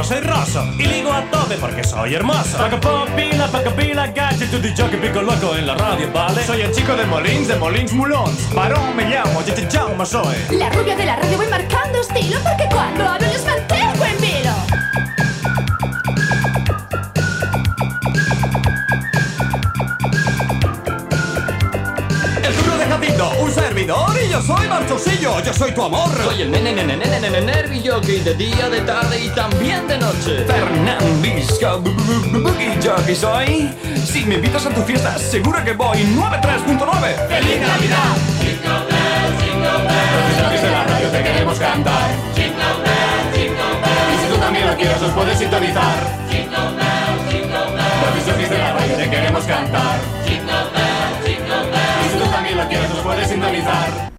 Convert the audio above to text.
soy roso y ligo a tope porque soy hermoso. Paca pila, gadget, tu jockey pico loco en la radio, ¿vale? Soy el chico de Molins Moulons. Varón me llamo, Jaume soy. La rubia de la radio voy marcando estilo porque cuando hablo les mantengo en vilo. El duro de Jacinto, un servidor y yo soy Marchosillo, yo soy tu amor. Soy el nervi jockey de día, de tarde y también de noche. Fernandisco, boogie jockey soy. Si me invitas a tu fiesta, seguro que voy. 93.9. ¡Feliz Navidad! Jingle bells, los de la radio te queremos cantar. Jingle bells, Y si tú también lo quieres, nos puedes sintonizar. jingle bells, jingle bells. Los de la radio te queremos cantar.